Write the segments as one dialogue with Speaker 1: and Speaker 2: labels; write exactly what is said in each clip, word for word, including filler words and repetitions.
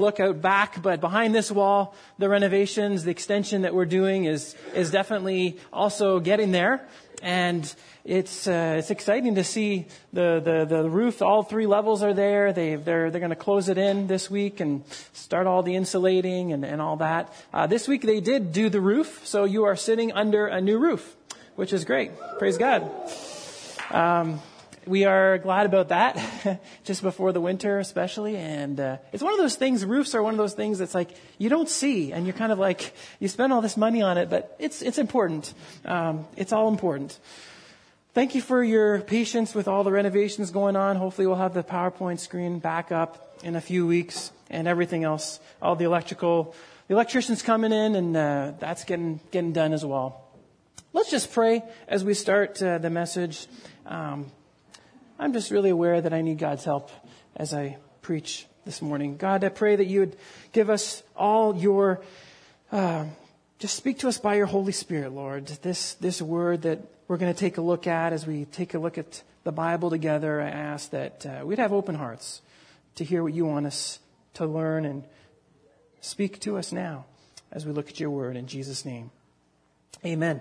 Speaker 1: look out back, but behind this wall, the renovations, the extension that we're doing is is definitely also getting there. And it's uh, it's exciting to see the, the, the roof. All three levels are there. They they're they're going to close it in this week and start all the insulating and, and all that. Uh, this week they did do the roof, so you are sitting under a new roof, which is great. Praise God. Um, we are glad about that, just before the winter especially. And uh, it's one of those things. Roofs are one of those things that's like you don't see, and you're kind of like you spend all this money on it, but it's it's important. Um, it's all important. Thank you for your patience with all the renovations going on. Hopefully we'll have the PowerPoint screen back up in a few weeks and everything else. All the electrical, the electrician's coming in, and uh, that's getting getting done as well. Let's just pray as we start uh, the message. Um, I'm just really aware that I need God's help as I preach this morning. God, I pray that you would give us all your, uh, just speak to us by your Holy Spirit, Lord. This this word that we're going to take a look at as we take a look at the Bible together, I ask that uh, we'd have open hearts to hear what you want us to learn, and speak to us now as we look at your word in Jesus' name. Amen.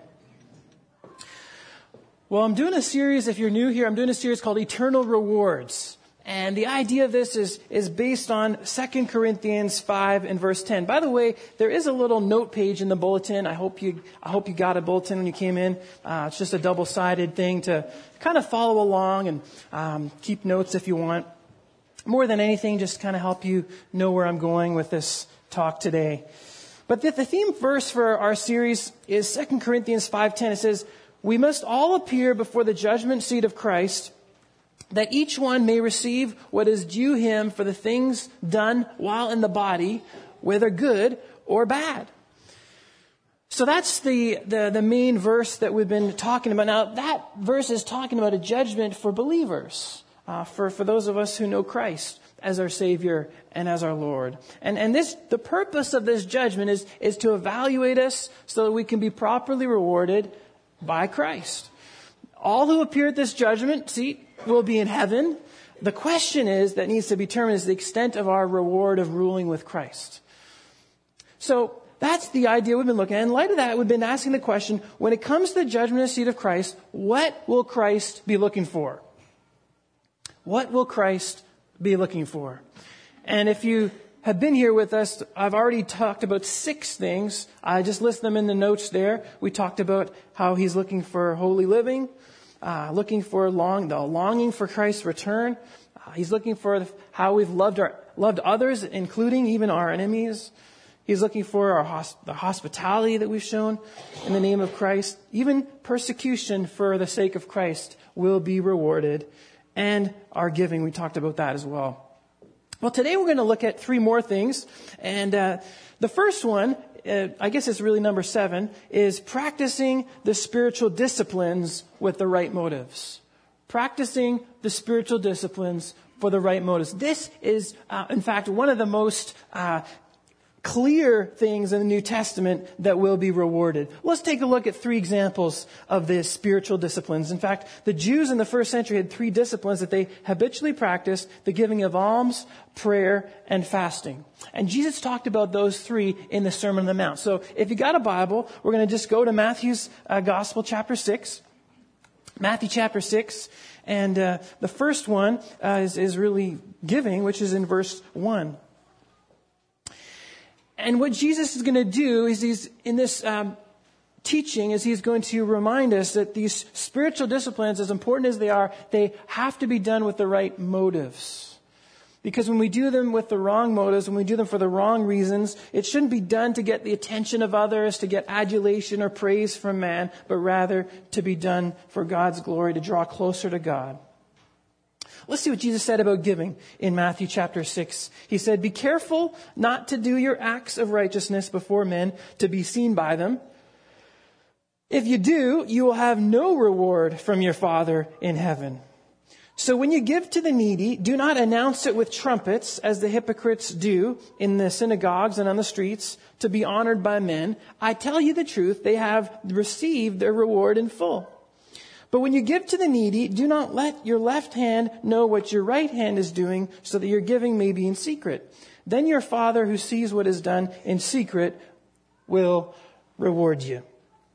Speaker 1: Well, I'm doing a series, if you're new here, I'm doing a series called Eternal Rewards. And the idea of this is, is based on Second Corinthians five and verse ten. By the way, there is a little note page in the bulletin. I hope you, I hope you got a bulletin when you came in. Uh, it's just a double-sided thing to kind of follow along and um, keep notes if you want. More than anything, just kind of help you know where I'm going with this talk today. But the, the theme verse for our series is Second Corinthians five ten. It says, "We must all appear before the judgment seat of Christ, that each one may receive what is due him for the things done while in the body, whether good or bad." So that's the, the, the main verse that we've been talking about. Now, that verse is talking about a judgment for believers, uh, for, for those of us who know Christ as our Savior and as our Lord. And, and this, the purpose of this judgment is, is to evaluate us so that we can be properly rewarded by Christ. All who appear at this judgment seat will be in heaven. The question is that needs to be determined is the extent of our reward of ruling with Christ. So that's the idea we've been looking at. In light of that, we've been asking the question, when it comes to the judgment seat of Christ, what will Christ be looking for? What will Christ be looking for? And if you have been here with us, I've already talked about six things. I just list them in the notes there. We talked about how he's looking for holy living, uh, looking for long, the longing for Christ's return. Uh, he's looking for how we've loved our, loved others, including even our enemies. He's looking for our hosp- the hospitality that we've shown in the name of Christ. Even persecution for the sake of Christ will be rewarded. And our giving, we talked about that as well. Well, today we're going to look at three more things. And uh, the first one, uh, I guess it's really number seven, is practicing the spiritual disciplines with the right motives. Practicing the spiritual disciplines for the right motives. This is, uh, in fact, one of the most uh, clear things in the New Testament that will be rewarded. Let's take a look at three examples of this spiritual disciplines. In fact, the Jews in the first century had three disciplines that they habitually practiced: the giving of alms, prayer, and fasting. And Jesus talked about those three in the Sermon on the Mount. So if you got a Bible, we're going to just go to Matthew's uh, Gospel, chapter six. Matthew chapter six. And uh, the first one uh, is, is really giving, which is in verse one. And what Jesus is going to do is he's in this um, teaching is he's going to remind us that these spiritual disciplines, as important as they are, they have to be done with the right motives. Because when we do them with the wrong motives, when we do them for the wrong reasons, it shouldn't be done to get the attention of others, to get adulation or praise from man, but rather to be done for God's glory, to draw closer to God. Let's see what Jesus said about giving in Matthew chapter six. He said, "Be careful not to do your acts of righteousness before men to be seen by them. If you do, you will have no reward from your Father in heaven. So when you give to the needy, do not announce it with trumpets, as the hypocrites do in the synagogues and on the streets, to be honored by men. I tell you the truth, they have received their reward in full. But when you give to the needy, do not let your left hand know what your right hand is doing, so that your giving may be in secret. Then your Father who sees what is done in secret will reward you.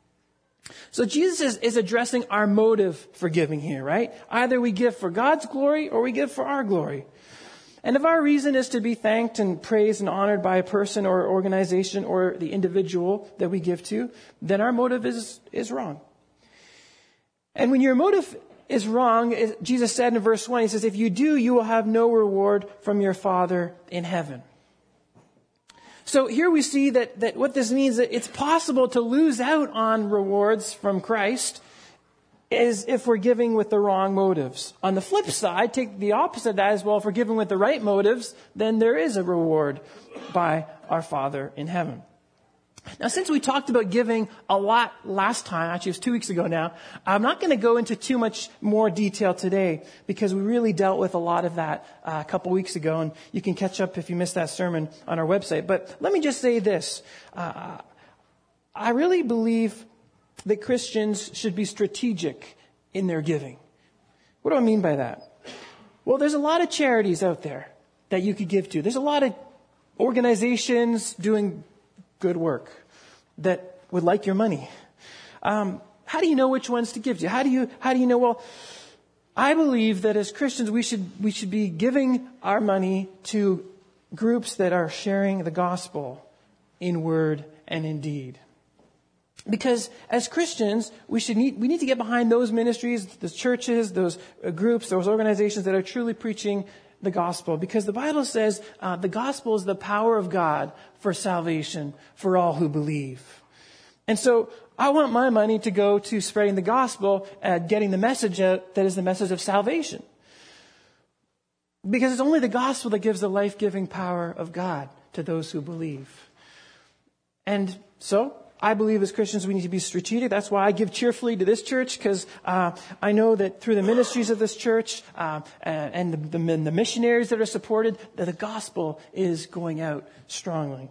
Speaker 1: So Jesus is, is addressing our motive for giving here, right? Either we give for God's glory or we give for our glory. And if our reason is to be thanked and praised and honored by a person or organization or the individual that we give to, then our motive is, is wrong. And when your motive is wrong, Jesus said in verse one, he says, if you do, you will have no reward from your Father in heaven. So here we see that, that what this means, that it's possible to lose out on rewards from Christ is if we're giving with the wrong motives. On the flip side, take the opposite of that as well. If we're giving with the right motives, then there is a reward by our Father in heaven. Now, since we talked about giving a lot last time, actually it was two weeks ago now, I'm not going to go into too much more detail today because we really dealt with a lot of that uh, a couple weeks ago, and you can catch up if you missed that sermon on our website. But let me just say this. Uh, I really believe that Christians should be strategic in their giving. What do I mean by that? Well, there's a lot of charities out there that you could give to. There's a lot of organizations doing good work that would like your money. Um, how do you know which ones to give to? How do you, how do you know? Well, I believe that as Christians, we should, we should be giving our money to groups that are sharing the gospel in word and in deed. Because as Christians, we should need, we need to get behind those ministries, those churches, those groups, those organizations that are truly preaching the gospel. Because the Bible says uh, the gospel is the power of God for salvation for all who believe. And so I want my money to go to spreading the gospel and getting the message out that is the message of salvation. Because it's only the gospel that gives the life-giving power of God to those who believe. And so I believe as Christians we need to be strategic. That's why I give cheerfully to this church, because uh, I know that through the ministries of this church uh, and the, the, the missionaries that are supported, that the gospel is going out strongly.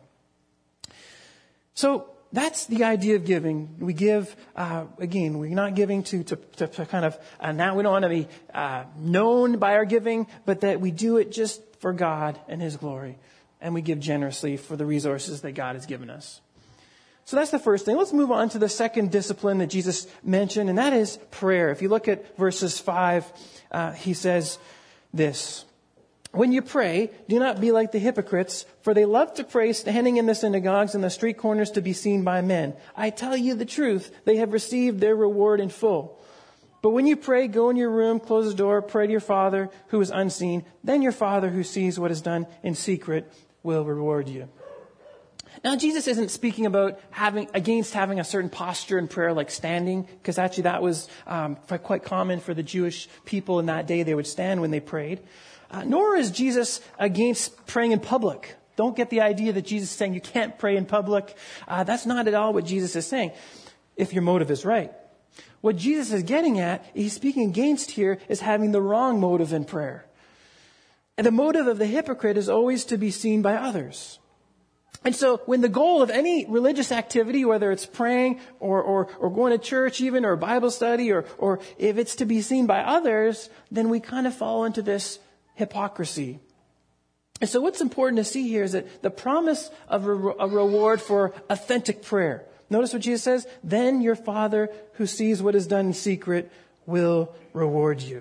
Speaker 1: So that's the idea of giving. We give, uh, again, we're not giving to, to, to, to kind of, uh, now we don't want to be uh, known by our giving, but that we do it just for God and His glory. And we give generously for the resources that God has given us. So that's the first thing. Let's move on to the second discipline that Jesus mentioned, and that is prayer. If you look at verses five, uh, he says this. When you pray, do not be like the hypocrites, for they love to pray standing in the synagogues and the street corners to be seen by men. I tell you the truth, they have received their reward in full. But when you pray, go in your room, close the door, pray to your Father who is unseen. Then your Father who sees what is done in secret will reward you. Now, Jesus isn't speaking about having against having a certain posture in prayer, like standing, because actually that was um, quite common for the Jewish people in that day. They would stand when they prayed. Uh, nor is Jesus against praying in public. Don't get the idea that Jesus is saying you can't pray in public. Uh, that's not at all what Jesus is saying, if your motive is right. What Jesus is getting at, he's speaking against here, is having the wrong motive in prayer. And the motive of the hypocrite is always to be seen by others. And so when the goal of any religious activity, whether it's praying or, or, or going to church even, or Bible study, or, or if it's to be seen by others, then we kind of fall into this hypocrisy. And so what's important to see here is that the promise of a, a reward for authentic prayer. Notice what Jesus says, then your Father who sees what is done in secret will reward you.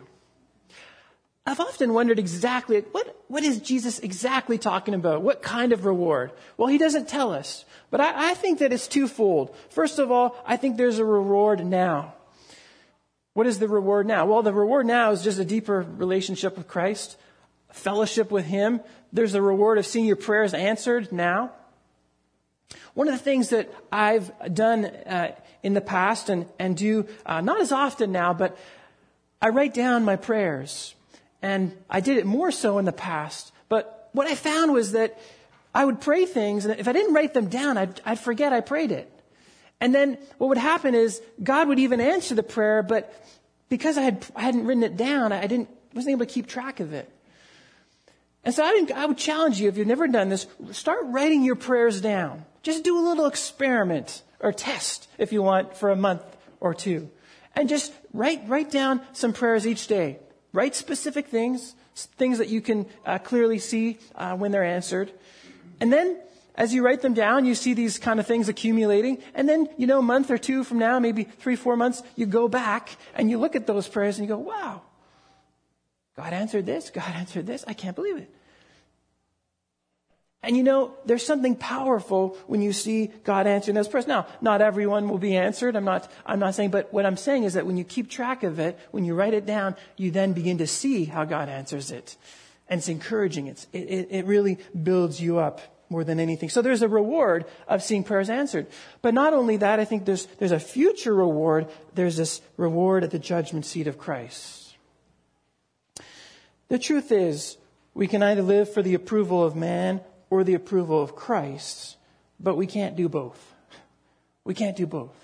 Speaker 1: I've often wondered exactly, what, what is Jesus exactly talking about? What kind of reward? Well, he doesn't tell us. But I, I think that it's twofold. First of all, I think there's a reward now. What is the reward now? Well, the reward now is just a deeper relationship with Christ, fellowship with Him. There's the reward of seeing your prayers answered now. One of the things that I've done uh, in the past and, and do, uh, not as often now, but I write down my prayers. And I did it more so in the past. But what I found was that I would pray things, and if I didn't write them down, I'd, I'd forget I prayed it. And then what would happen is God would even answer the prayer, but because I, had, I hadn't written it down, I didn't wasn't able to keep track of it. And so I, didn't, I would challenge you, if you've never done this, start writing your prayers down. Just do a little experiment or test, if you want, for a month or two. And just write write down some prayers each day. Write specific things things that you can uh, clearly see uh, when they're answered. And then as you write them down, you see these kind of things accumulating. And then, you know, a month or two from now, maybe three, four months, you go back and you look at those prayers and you go, wow, God answered this. God answered this. I can't believe it. And you know, there's something powerful when you see God answering those prayers. Now, not everyone will be answered. I'm not, I'm not saying, but what I'm saying is that when you keep track of it, when you write it down, you then begin to see how God answers it. And it's encouraging. It's, it, it, it really builds you up more than anything. So there's a reward of seeing prayers answered. But not only that, I think there's, there's a future reward. There's this reward at the judgment seat of Christ. The truth is, we can either live for the approval of man or the approval of Christ, but we can't do both. We can't do both.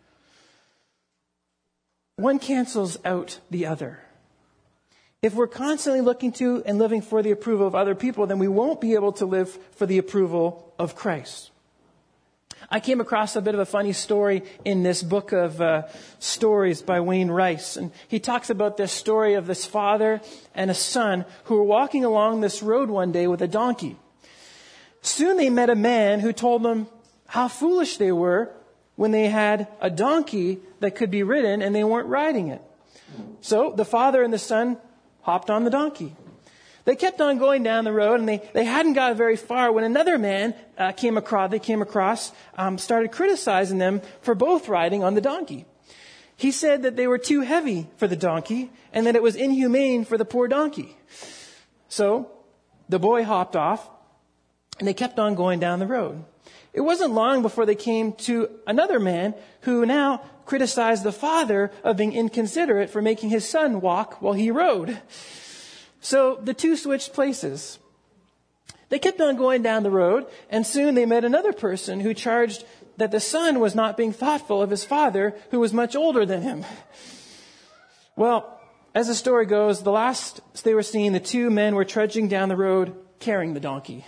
Speaker 1: One cancels out the other. If we're constantly looking to and living for the approval of other people, then we won't be able to live for the approval of Christ. I came across a bit of a funny story in this book of uh, stories by Wayne Rice. And he talks about this story of this father and a son who were walking along this road one day with a donkey. Soon they met a man who told them how foolish they were when they had a donkey that could be ridden and they weren't riding it. So the father and the son hopped on the donkey. They kept on going down the road, and they, they hadn't got very far when another man uh, came across, they came across, um, started criticizing them for both riding on the donkey. He said that they were too heavy for the donkey and that it was inhumane for the poor donkey. So the boy hopped off, and they kept on going down the road. It wasn't long before they came to another man who now criticized the father of being inconsiderate for making his son walk while he rode. So the two switched places. They kept on going down the road, and soon they met another person who charged that the son was not being thoughtful of his father, who was much older than him. Well, as the story goes, the last they were seen, the two men were trudging down the road carrying the donkey.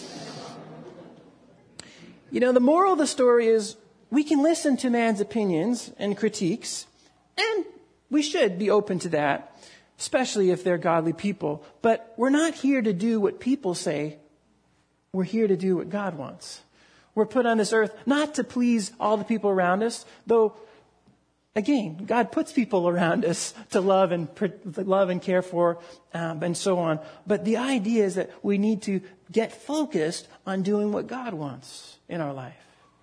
Speaker 1: You know, the moral of the story is we can listen to man's opinions and critiques, and we should be open to that, especially if they're godly people. But we're not here to do what people say. We're here to do what God wants. We're put on this earth not to please all the people around us, though, again, God puts people around us to love and love and care for, um, and so on. But the idea is that we need to get focused on doing what God wants in our life.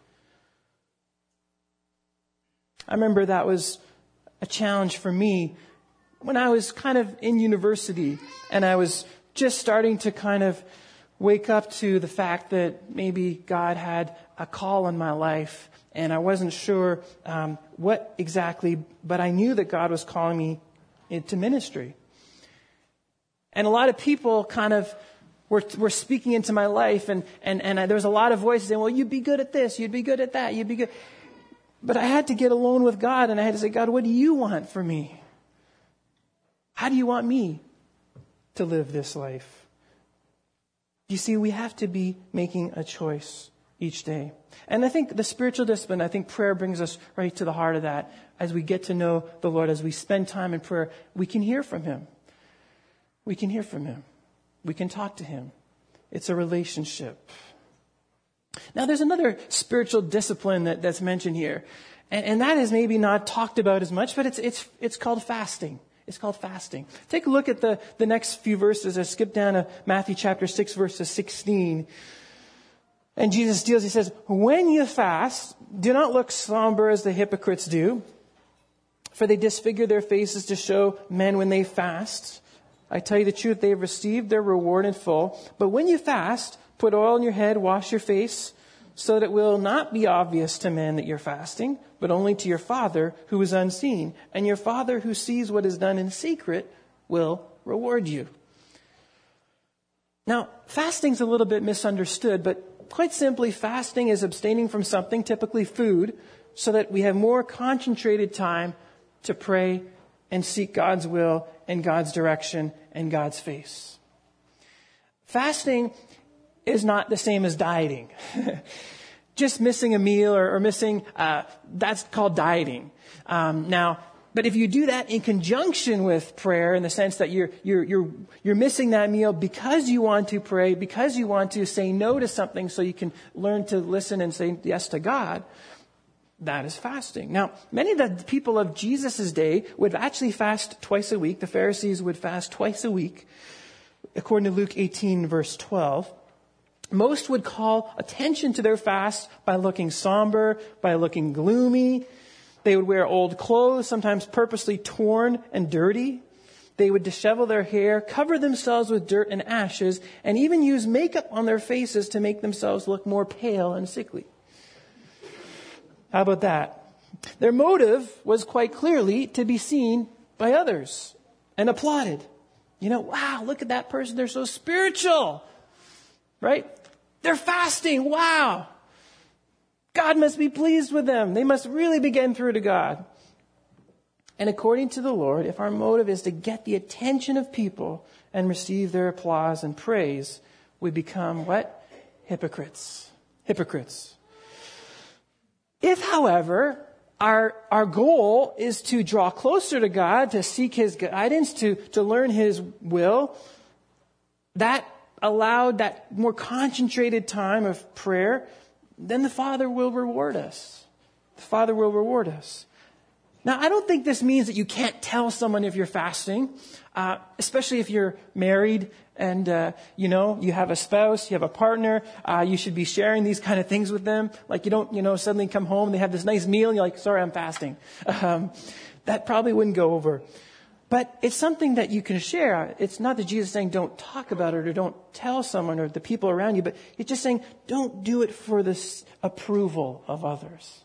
Speaker 1: I remember that was a challenge for me when I was kind of in university and I was just starting to kind of wake up to the fact that maybe God had a call on my life, and I wasn't sure um, what exactly, but I knew that God was calling me into ministry. And a lot of people kind of were, were speaking into my life, and, and, and I, there was a lot of voices saying, well, you'd be good at this, you'd be good at that, you'd be good. But I had to get alone with God, and I had to say, God, what do you want for me? How do you want me to live this life? You see, we have to be making a choice each day. And I think the spiritual discipline, I think prayer brings us right to the heart of that. As we get to know the Lord, as we spend time in prayer, we can hear from Him. We can hear from Him. We can talk to Him. It's a relationship. Now, there's another spiritual discipline that, that's mentioned here. And, and that is maybe not talked about as much, but it's, it's, it's called fasting. It's called fasting. Take a look at the, the next few verses. I skip down to Matthew chapter six, verses sixteen. And Jesus deals, He says, when you fast, do not look somber as the hypocrites do, for they disfigure their faces to show men when they fast. I tell you the truth, they have received their reward in full. But when you fast, put oil on your head, wash your face, so that it will not be obvious to men that you're fasting, but only to your Father who is unseen. And your Father who sees what is done in secret will reward you. Now, fasting's a little bit misunderstood, but quite simply, fasting is abstaining from something, typically food, so that we have more concentrated time to pray and seek God's will and God's direction and God's face. Fasting is not the same as dieting. Just missing a meal or, or missing, uh, that's called dieting. Um, now, But if you do that in conjunction with prayer, in the sense that you're, you're, you're, you're missing that meal because you want to pray, because you want to say no to something so you can learn to listen and say yes to God, that is fasting. Now, many of the people of Jesus' day would actually fast twice a week. The Pharisees would fast twice a week, according to Luke eighteen, verse twelve. Most would call attention to their fast by looking somber, by looking gloomy. They would wear old clothes, sometimes purposely torn and dirty. They would dishevel their hair, cover themselves with dirt and ashes, and even use makeup on their faces to make themselves look more pale and sickly. How about that? Their motive was quite clearly to be seen by others and applauded. You know, wow, look at that person. They're so spiritual, right? They're fasting. Wow. God must be pleased with them. They must really be getting through to God. And according to the Lord, if our motive is to get the attention of people and receive their applause and praise, we become what? Hypocrites. Hypocrites. If, however, our, our goal is to draw closer to God, to seek His guidance, to, to learn His will, that allowed that more concentrated time of prayer, then the Father will reward us. The Father will reward us. Now, I don't think this means that you can't tell someone if you're fasting, uh, especially if you're married and, uh, you know, you have a spouse, you have a partner, uh, you should be sharing these kind of things with them. Like you don't, you know, suddenly come home and they have this nice meal and you're like, sorry, I'm fasting. Um, that probably wouldn't go over. But it's something that you can share. It's not that Jesus is saying don't talk about it or don't tell someone or the people around you, but it's just saying don't do it for the approval of others.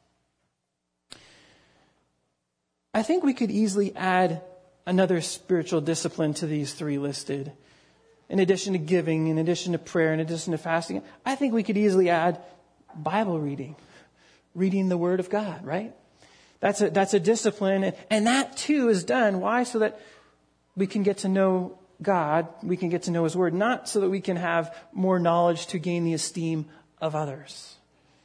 Speaker 1: I think we could easily add another spiritual discipline to these three listed. In addition to giving, in addition to prayer, in addition to fasting, I think we could easily add Bible reading, reading the Word of God, right? That's a, that's a discipline. And, and that too is done. Why? So that we can get to know God. We can get to know His Word. Not so that we can have more knowledge to gain the esteem of others.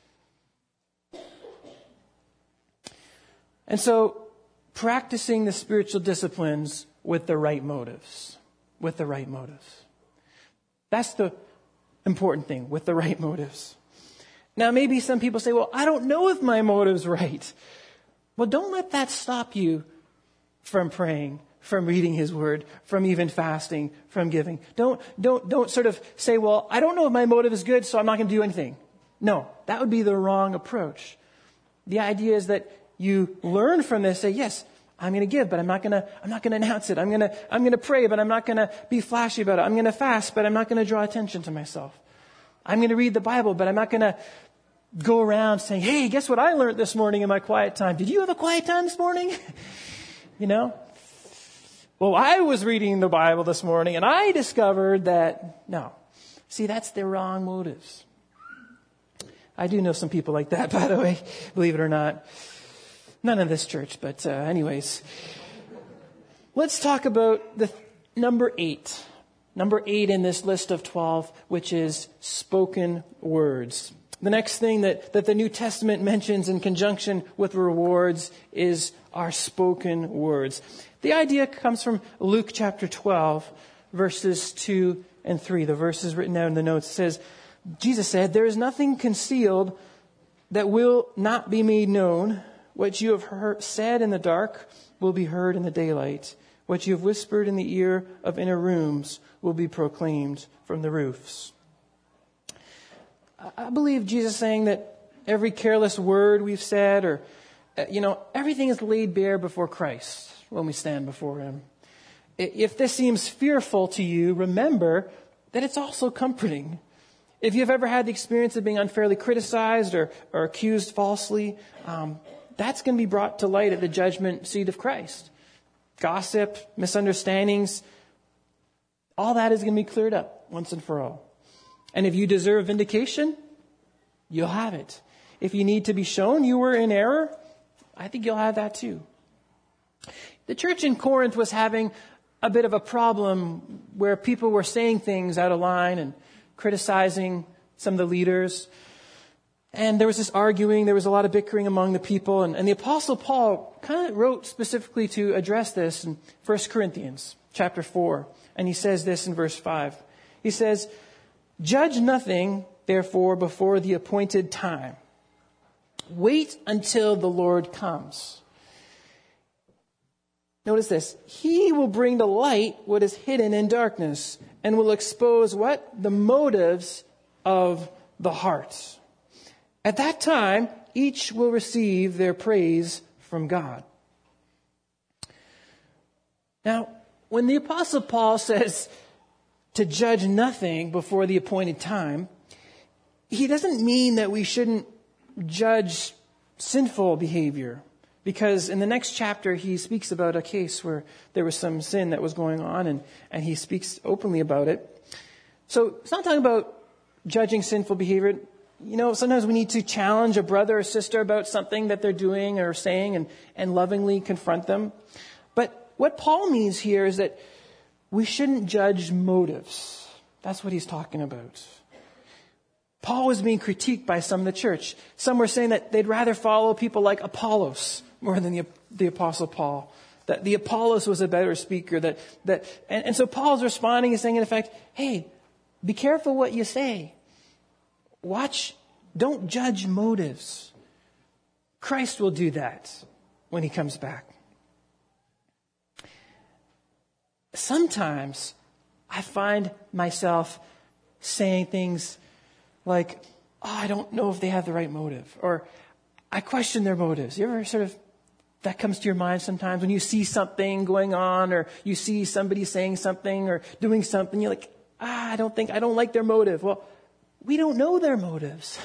Speaker 1: And so practicing the spiritual disciplines with the right motives. With the right motives. That's the important thing. With the right motives. Now maybe some people say, well, I don't know if my motive's right. Well, don't let that stop you from praying, from reading His Word, from even fasting, from giving. Don't, don't, don't sort of say, well, I don't know if my motive is good, so I'm not going to do anything. No, that would be the wrong approach. The idea is that you learn from this, say, yes, I'm going to give, but I'm not going to, I'm not going to announce it. I'm going to, I'm going to pray, but I'm not going to be flashy about it. I'm going to fast, but I'm not going to draw attention to myself. I'm going to read the Bible, but I'm not going to go around saying, hey, guess what I learned this morning in my quiet time? Did you have a quiet time this morning? You know? Well, I was reading the Bible this morning and I discovered that, no. See, that's the wrong motives. I do know some people like that, by the way, believe it or not. None in this church, but uh, anyways. Let's talk about the th- number eight. Number eight in this list of twelve, which is spoken words. The next thing that, that the New Testament mentions in conjunction with rewards is our spoken words. The idea comes from Luke chapter twelve, verses two and three. The verse is written out in the notes. It says, Jesus said, there is nothing concealed that will not be made known. What you have heard, said in the dark will be heard in the daylight. What you have whispered in the ear of inner rooms will be proclaimed from the roofs. I believe Jesus is saying that every careless word we've said or, you know, everything is laid bare before Christ when we stand before Him. If this seems fearful to you, remember that it's also comforting. If you've ever had the experience of being unfairly criticized or, or accused falsely, um, that's going to be brought to light at the judgment seat of Christ. Gossip, misunderstandings, all that is going to be cleared up once and for all. And if you deserve vindication, you'll have it. If you need to be shown you were in error, I think you'll have that too. The church in Corinth was having a bit of a problem where people were saying things out of line and criticizing some of the leaders. And there was this arguing, there was a lot of bickering among the people. And, and the Apostle Paul kind of wrote specifically to address this in First Corinthians chapter four. And he says this in verse five. He says, "Judge nothing, therefore, before the appointed time. Wait until the Lord comes." Notice this. "He will bring to light what is hidden in darkness and will expose" what? "The motives of the heart. At that time, each will receive their praise from God." Now, when the Apostle Paul says to judge nothing before the appointed time, he doesn't mean that we shouldn't judge sinful behavior. Because in the next chapter, he speaks about a case where there was some sin that was going on, and, and he speaks openly about it. So it's not talking about judging sinful behavior. You know, sometimes we need to challenge a brother or sister about something that they're doing or saying and, and lovingly confront them. But what Paul means here is that we shouldn't judge motives. That's what he's talking about. Paul was being critiqued by some in the church. Some were saying that they'd rather follow people like Apollos more than the, the Apostle Paul. That the Apollos was a better speaker. That that and, and so Paul's responding and saying, in effect, hey, be careful what you say. Watch, don't judge motives. Christ will do that when he comes back. Sometimes I find myself saying things like, oh, I don't know if they have the right motive. Or I question their motives. You ever sort of, that comes to your mind sometimes when you see something going on or you see somebody saying something or doing something, you're like, ah, I don't think, I don't like their motive. Well, we don't know their motives.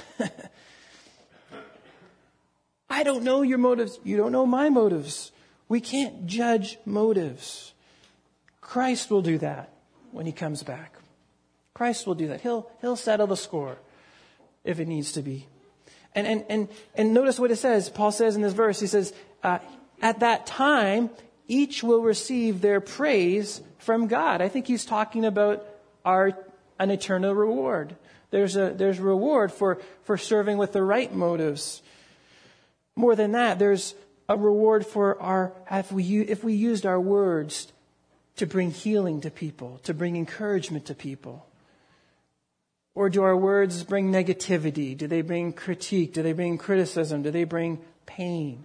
Speaker 1: I don't know your motives. You don't know my motives. We can't judge motives. Christ will do that when he comes back. Christ will do that. He'll, he'll settle the score if it needs to be. And, and, and, and notice what it says. Paul says in this verse, he says, uh, at that time, each will receive their praise from God. I think he's talking about our, an eternal reward. There's a, there's a reward for, for serving with the right motives. More than that, there's a reward for our, if we, if we used our words to bring healing to people, to bring encouragement to people. Or do our words bring negativity? Do they bring critique? Do they bring criticism? Do they bring pain?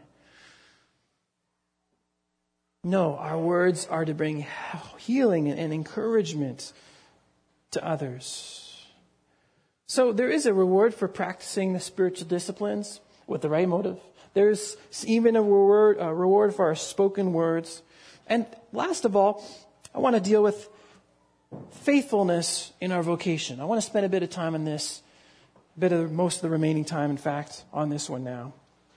Speaker 1: No, our words are to bring healing and encouragement to others. So there is a reward for practicing the spiritual disciplines with the right motive. There's even a reward, a reward for our spoken words. And last of all, I want to deal with faithfulness in our vocation. I want to spend a bit of time on this, a bit of most of the remaining time, in fact, on this one now.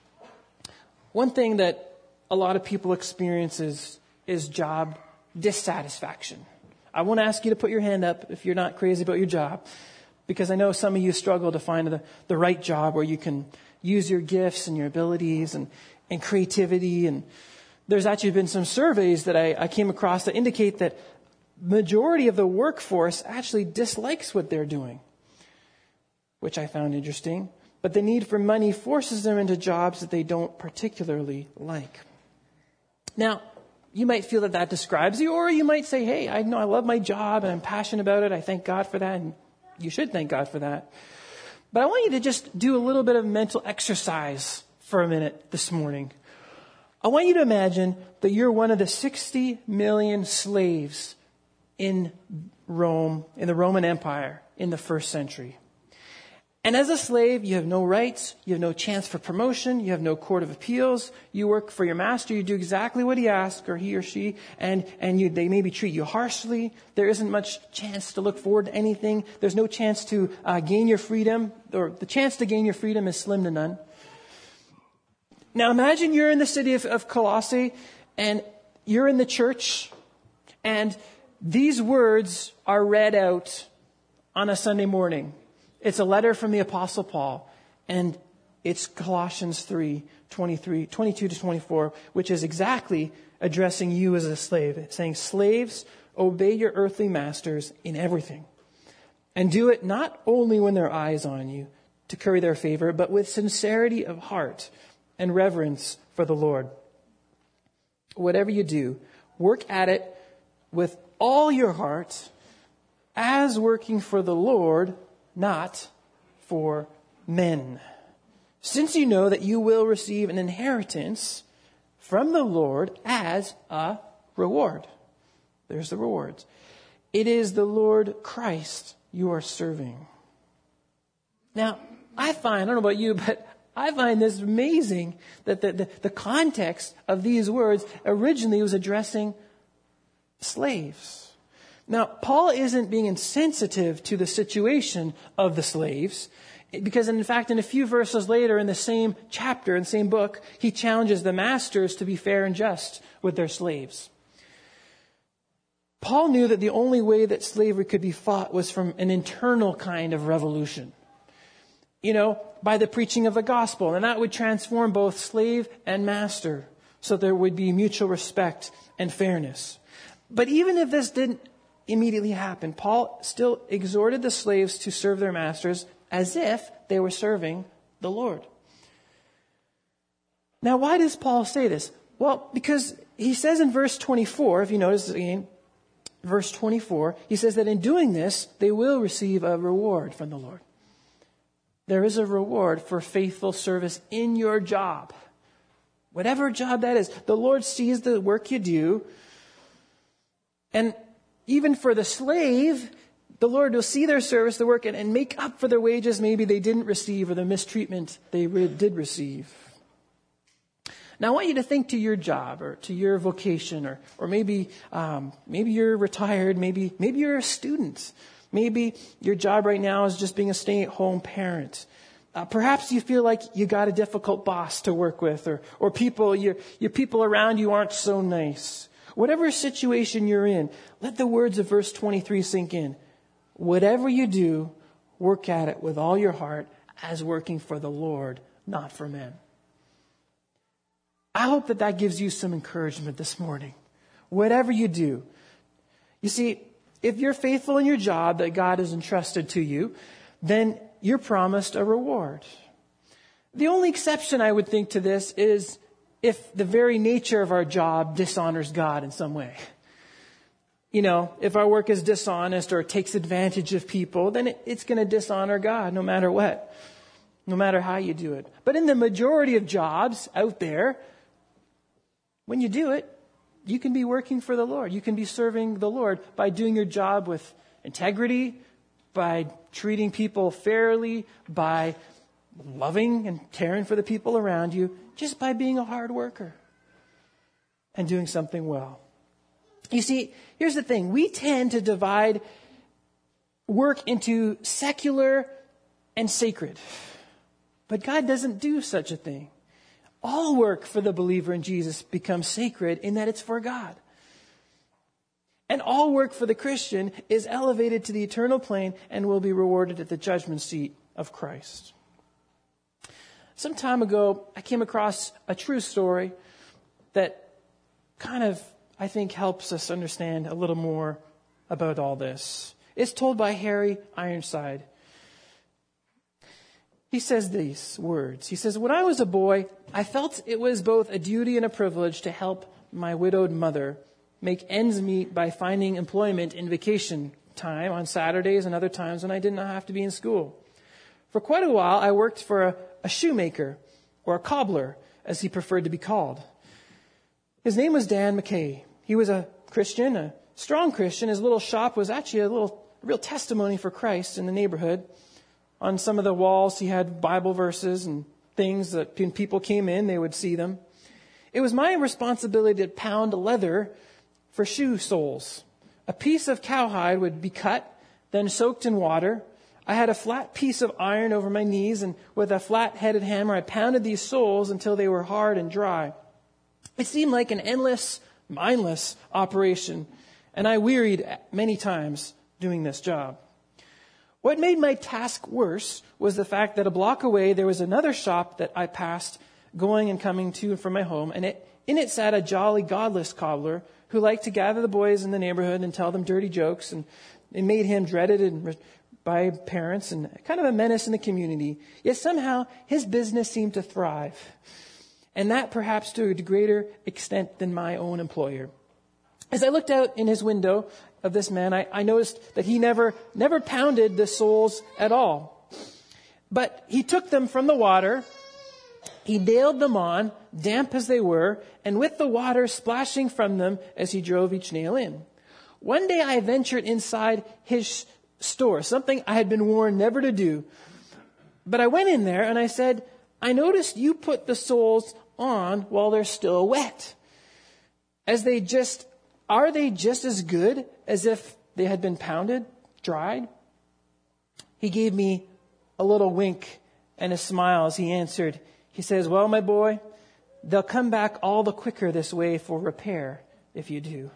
Speaker 1: One thing that a lot of people experience is, is job dissatisfaction. I won't ask you to put your hand up if you're not crazy about your job, because I know some of you struggle to find the, the right job where you can use your gifts and your abilities and, and creativity. And there's actually been some surveys that I, I came across that indicate that majority of the workforce actually dislikes what they're doing, which I found interesting. But the need for money forces them into jobs that they don't particularly like. Now, you might feel that that describes you, or you might say, hey, I know I love my job and I'm passionate about it. I thank God for that. And you should thank God for that. But I want you to just do a little bit of mental exercise for a minute this morning. I want you to imagine that you're one of the sixty million slaves in Rome, in the Roman Empire in the first century. And as a slave, you have no rights, you have no chance for promotion, you have no court of appeals, you work for your master, you do exactly what he asks, or he or she, and, and you, they maybe treat you harshly. There isn't much chance to look forward to anything. There's no chance to uh, gain your freedom, or the chance to gain your freedom is slim to none. Now imagine you're in the city of, of Colossae, and you're in the church, and these words are read out on a Sunday morning. It's a letter from the Apostle Paul, and it's Colossians three, twenty-three, twenty-two to twenty-four, which is exactly addressing you as a slave. It's saying, slaves, obey your earthly masters in everything. And do it not only when their eye is on you, to curry their favor, but with sincerity of heart and reverence for the Lord. Whatever you do, work at it with all your heart, as working for the Lord, not for men. Since you know that you will receive an inheritance from the Lord as a reward. There's the rewards. It is the Lord Christ you are serving. Now, I find, I don't know about you, but I find this amazing that the, the, the context of these words originally was addressing slaves. Now, Paul isn't being insensitive to the situation of the slaves, because in fact, in a few verses later in the same chapter, in the same book, he challenges the masters to be fair and just with their slaves. Paul knew that the only way that slavery could be fought was from an internal kind of revolution. You know, by the preaching of the gospel. And that would transform both slave and master, so there would be mutual respect and fairness. But even if this didn't immediately happen, Paul still exhorted the slaves to serve their masters as if they were serving the Lord. Now, why does Paul say this? Well, because he says in verse twenty-four, if you notice again, verse twenty-four, he says that in doing this, they will receive a reward from the Lord. There is a reward for faithful service in your job. Whatever job that is, the Lord sees the work you do. And even for the slave, the Lord will see their service, the work, and, and make up for their wages maybe they didn't receive or the mistreatment they re- did receive. Now, I want you to think to your job or to your vocation, or or maybe um, maybe you're retired, maybe maybe you're a student. Maybe your job right now is just being a stay-at-home parent. Uh, perhaps you feel like you got a difficult boss to work with, or or people your your people around you aren't so nice. Whatever situation you're in, let the words of verse twenty-three sink in. Whatever you do, work at it with all your heart, as working for the Lord, not for men. I hope that that gives you some encouragement this morning. Whatever you do. You see, if you're faithful in your job that God has entrusted to you, then you're promised a reward. The only exception I would think to this is if the very nature of our job dishonors God in some way. You know, if our work is dishonest or takes advantage of people, then it, it's going to dishonor God no matter what, no matter how you do it. But in the majority of jobs out there, when you do it, you can be working for the Lord. You can be serving the Lord by doing your job with integrity, by treating people fairly, by loving and caring for the people around you, just by being a hard worker and doing something well. You see, here's the thing. We tend to divide work into secular and sacred. But God doesn't do such a thing. All work for the believer in Jesus becomes sacred in that it's for God. And all work for the Christian is elevated to the eternal plane and will be rewarded at the judgment seat of Christ. Some time ago, I came across a true story that kind of, I think, helps us understand a little more about all this. It's told by Harry Ironside. He says these words. He says, "When I was a boy, I felt it was both a duty and a privilege to help my widowed mother make ends meet by finding employment in vacation time on Saturdays and other times when I did not have to be in school. For quite a while, I worked for a, a shoemaker, or a cobbler, as he preferred to be called. His name was Dan McKay. He was a Christian, a strong Christian. His little shop was actually a little a real testimony for Christ in the neighborhood. On some of the walls, he had Bible verses and things that when people came in, they would see them. It was my responsibility to pound leather for shoe soles. A piece of cowhide would be cut, then soaked in water. I had a flat piece of iron over my knees, and with a flat-headed hammer, I pounded these soles until they were hard and dry. It seemed like an endless, mindless operation, and I wearied many times doing this job. What made my task worse was the fact that a block away there was another shop that I passed going and coming to and from my home, and it, in it sat a jolly, godless cobbler who liked to gather the boys in the neighborhood and tell them dirty jokes, and it made him dreaded and re- by parents and kind of a menace in the community. Yet somehow his business seemed to thrive. And that perhaps to a greater extent than my own employer. As I looked out in his window of this man, I, I noticed that he never, never pounded the soles at all. But he took them from the water, he nailed them on, damp as they were, and with the water splashing from them as he drove each nail in. One day I ventured inside his store, something I had been warned never to do. But I went in there and I said, I noticed you put the soles on while they're still wet. As they just, are they just as good as if they had been pounded, dried? He gave me a little wink and a smile as he answered. He says, well, my boy, they'll come back all the quicker this way for repair if you do.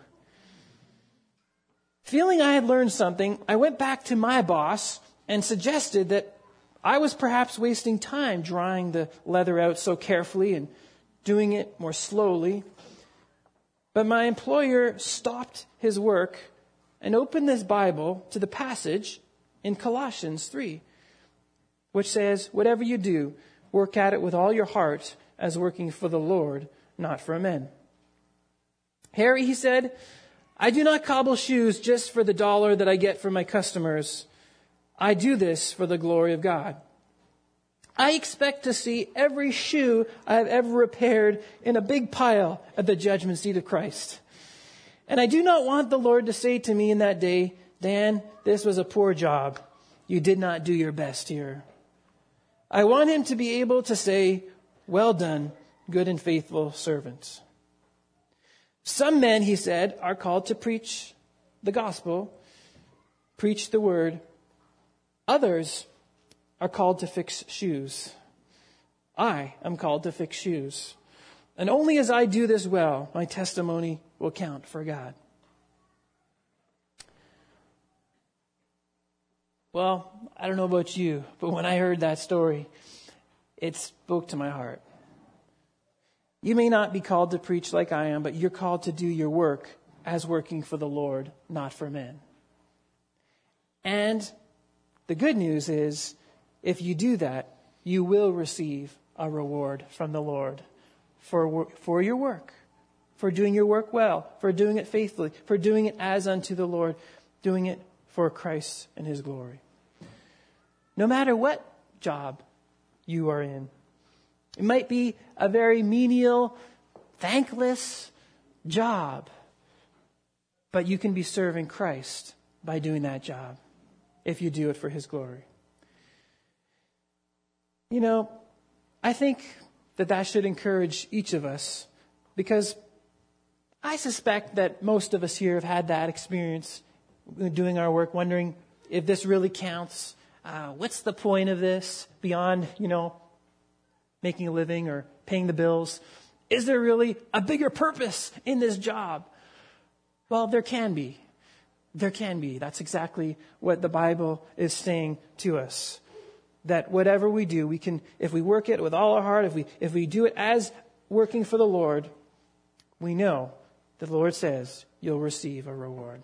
Speaker 1: Feeling I had learned something, I went back to my boss and suggested that I was perhaps wasting time drying the leather out so carefully and doing it more slowly. But my employer stopped his work and opened this Bible to the passage in Colossians three, which says, whatever you do, work at it with all your heart as working for the Lord, not for men. Harry, he said, I do not cobble shoes just for the dollar that I get from my customers. I do this for the glory of God. I expect to see every shoe I have ever repaired in a big pile at the judgment seat of Christ. And I do not want the Lord to say to me in that day, Dan, this was a poor job. You did not do your best here. I want him to be able to say, well done, good and faithful servant. Some men, he said, are called to preach the gospel, preach the word. Others are called to fix shoes. I am called to fix shoes. And only as I do this well, my testimony will count for God. Well, I don't know about you, but when I heard that story, it spoke to my heart. You may not be called to preach like I am, but you're called to do your work as working for the Lord, not for men. And the good news is, if you do that, you will receive a reward from the Lord for, for your work, for doing your work well, for doing it faithfully, for doing it as unto the Lord, doing it for Christ and His glory. No matter what job you are in, it might be a very menial, thankless job, but you can be serving Christ by doing that job if you do it for His glory. You know, I think that that should encourage each of us, because I suspect that most of us here have had that experience doing our work, wondering if this really counts. Uh, what's the point of this beyond, you know, making a living or paying the bills? Is there really a bigger purpose in this job? Well, there can be. There can be. That's exactly what the Bible is saying to us. That whatever we do, we can, if we work it with all our heart, if we, if we do it as working for the Lord, we know that the Lord says you'll receive a reward.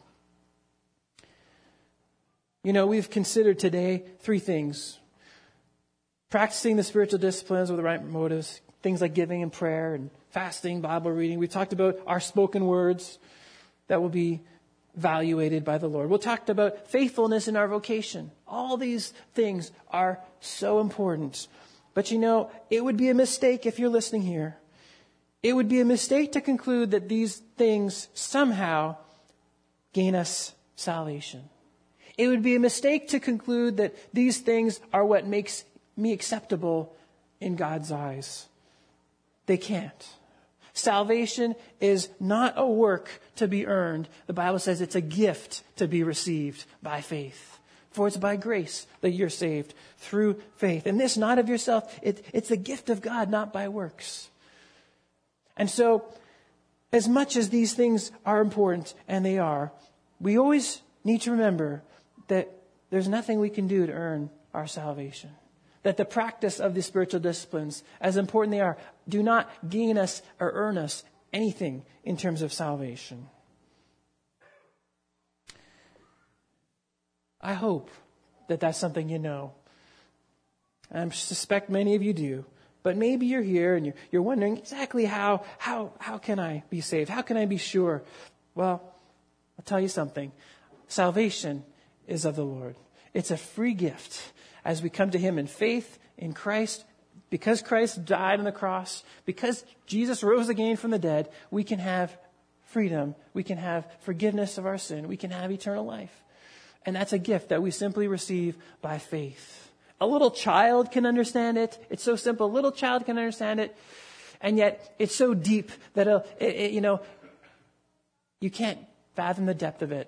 Speaker 1: You know, we've considered today three things. Practicing the spiritual disciplines with the right motives, things like giving and prayer and fasting, Bible reading. We've talked about our spoken words that will be evaluated by the Lord. We'll talk about faithfulness in our vocation. All these things are so important. But you know, it would be a mistake if you're listening here. It would be a mistake to conclude that these things somehow gain us salvation. It would be a mistake to conclude that these things are what makes me acceptable in God's eyes. They can't. Salvation is not a work to be earned. The Bible says it's a gift to be received by faith. For it's by grace that you're saved through faith. And this not of yourself. It, it's a gift of God, not by works. And so, as much as these things are important, and they are, we always need to remember that there's nothing we can do to earn our salvation. That the practice of the spiritual disciplines, as important they are, do not gain us or earn us anything in terms of salvation. I hope that that's something you know. And I suspect many of you do. But maybe you're here and you're, you're wondering exactly how, how, how can I be saved? How can I be sure? Well, I'll tell you something. Salvation is of the Lord. It's a free gift as we come to him in faith in Christ. Because Christ died on the cross, because Jesus rose again from the dead, we can have freedom. We can have forgiveness of our sin. We can have eternal life. And that's a gift that we simply receive by faith. A little child can understand it. It's so simple. A little child can understand it. And yet it's so deep that, it, it, you know, you can't fathom the depth of it.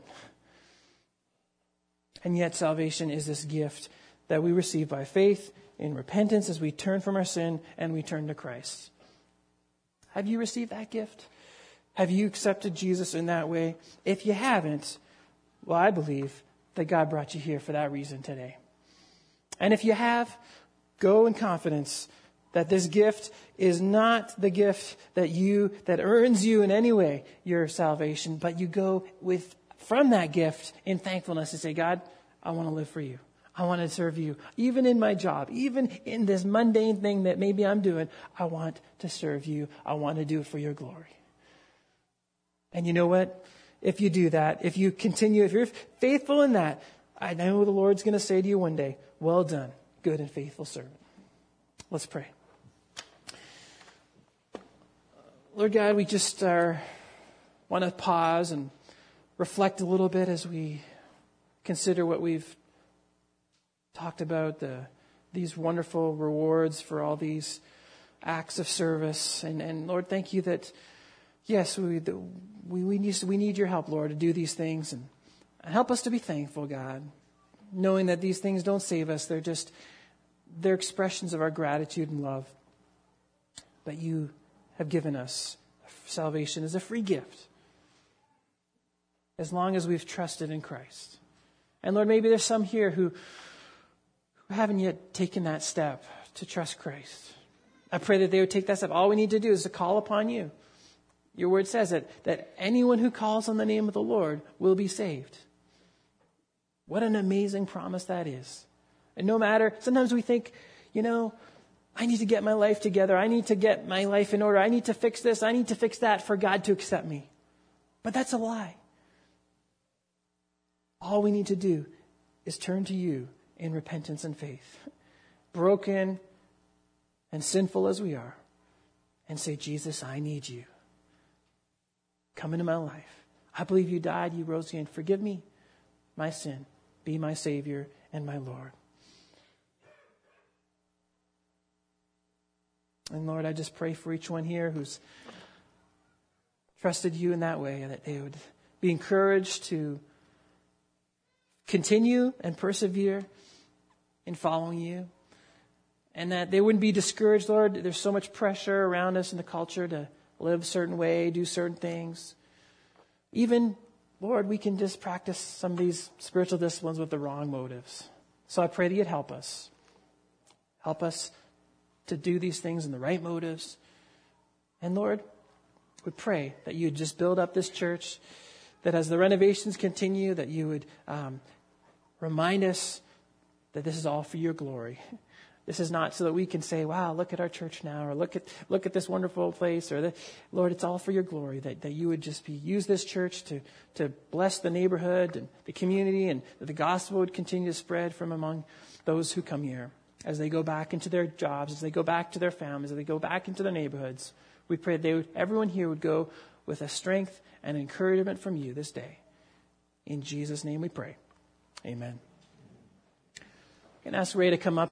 Speaker 1: And yet salvation is this gift that we receive by faith in repentance as we turn from our sin and we turn to Christ. Have you received that gift? Have you accepted Jesus in that way? If you haven't, well, I believe that God brought you here for that reason today. And if you have, go in confidence that this gift is not the gift that you, that earns you in any way your salvation, but you go with, from that gift in thankfulness and say, God, I want to live for you. I want to serve you. Even in my job, even in this mundane thing that maybe I'm doing, I want to serve you. I want to do it for your glory. And you know what? If you do that, if you continue, if you're faithful in that, I know the Lord's going to say to you one day, well done, good and faithful servant. Let's pray. Lord God, we just uh, want to pause and reflect a little bit as we consider what we've talked about, the, these wonderful rewards for all these acts of service. And, and Lord, thank you that, yes, we, the, we, we, need, we need your help, Lord, to do these things. And, and help us to be thankful, God, knowing that these things don't save us. They're just, they're expressions of our gratitude and love. But you have given us salvation as a free gift, as long as we've trusted in Christ. And Lord, maybe there's some here who, who haven't yet taken that step to trust Christ. I pray that they would take that step. All we need to do is to call upon you. Your word says that, that anyone who calls on the name of the Lord will be saved. What an amazing promise that is. And no matter, sometimes we think, you know, I need to get my life together. I need to get my life in order. I need to fix this. I need to fix that for God to accept me. But that's a lie. All we need to do is turn to you in repentance and faith, broken and sinful as we are, and say, Jesus, I need you. Come into my life. I believe you died, you rose again. Forgive me my sin. Be my Savior and my Lord. And Lord, I just pray for each one here who's trusted you in that way, that they would be encouraged to continue and persevere in following you, and that they wouldn't be discouraged, Lord. There's so much pressure around us in the culture to live a certain way, do certain things. Even, Lord, we can just practice some of these spiritual disciplines with the wrong motives. So I pray that you'd help us. Help us to do these things in the right motives. And Lord, we pray that you'd just build up this church, that as the renovations continue, that you would um, remind us that this is all for your glory. This is not so that we can say, wow, look at our church now, or look at look at this wonderful place, or the, Lord, it's all for your glory, that, that you would just be use this church to, to bless the neighborhood and the community, and that the gospel would continue to spread from among those who come here as they go back into their jobs, as they go back to their families, as they go back into their neighborhoods. We pray that they would, everyone here would go with a strength and encouragement from you this day. In Jesus' name we pray. Amen. I'm going to ask Ray to come up.